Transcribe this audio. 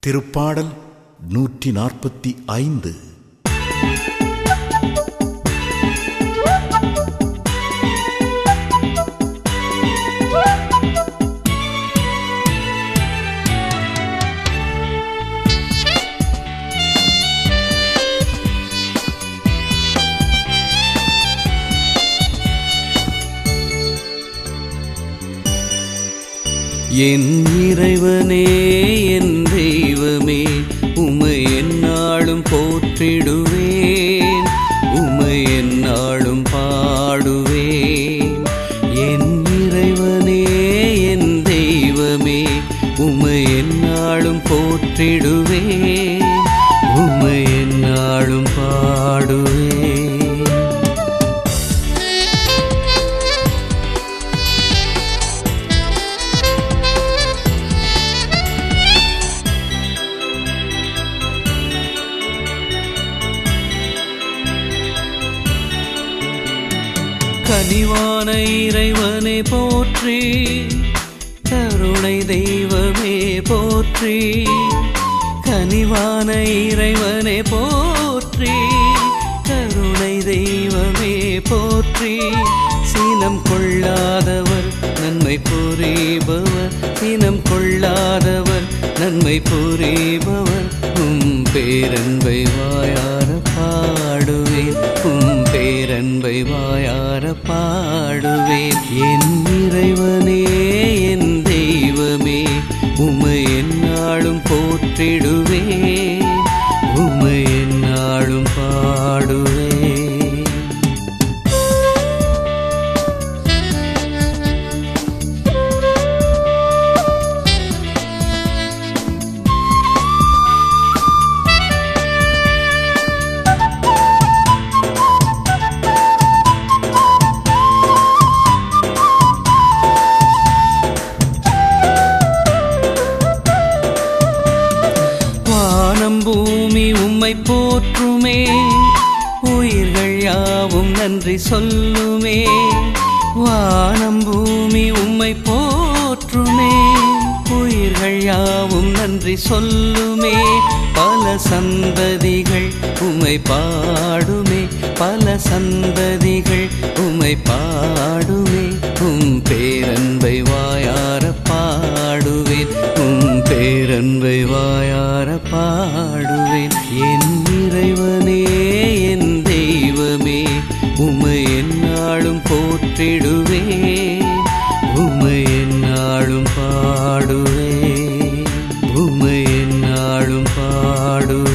திருப்பாடல் 145. என் இறைவனே, என் தெய்வமே, உம்மை எந்நாளும் போற்றிடுவேன், உம்மை எந்நாளும் பாடுவேன். என் இறைவனே, என் தெய்வமே, உம்மை எந்நாளும் போற்றிடுவேன், உம்மை எந்நாளும் பாடுவேன். கனிவான இறைவனே போற்றி, கருணை தெய்வமே போற்றி. கனிவான இறைவனே போற்றி, கருணை தெய்வமே போற்றி. சினம் கொள்ளாதவர் நன்மை புரிபவர், சினம் கொள்ளாதவர் நன்மை புரிபவர். பேரன்பை வாயார பாடுவேன், பேரன்பை வாயார பாடுவேன். என் இறைவனே, என் தெய்வமே, உம்மை எந்நாளும் போற்றிடுவேன், உம்மை எந்நாளும் பாடுவேன். பூமி உம்மை போற்றுமே, உயிர்கள் யாவும் நன்றி சொல்லுமே. வானம் பூமி உம்மை போற்றுமே, உயிர்கள் யாவும் நன்றி சொல்லுமே. பல சந்ததிகள் உம்மை பாடுமே, பல சந்ததிகள் உம்மை பாடுமே. பேரன்பை வாயார பாடுவேன், பேரன்பை வாயார பாடுவேன். என் இறைவனே, என் தெய்வமே, உம்மை எந்நாளும் போற்றிடுவேன், உம்மை எந்நாளும் பாடுவேன், உம்மை எந்நாளும் பாடுவேன்.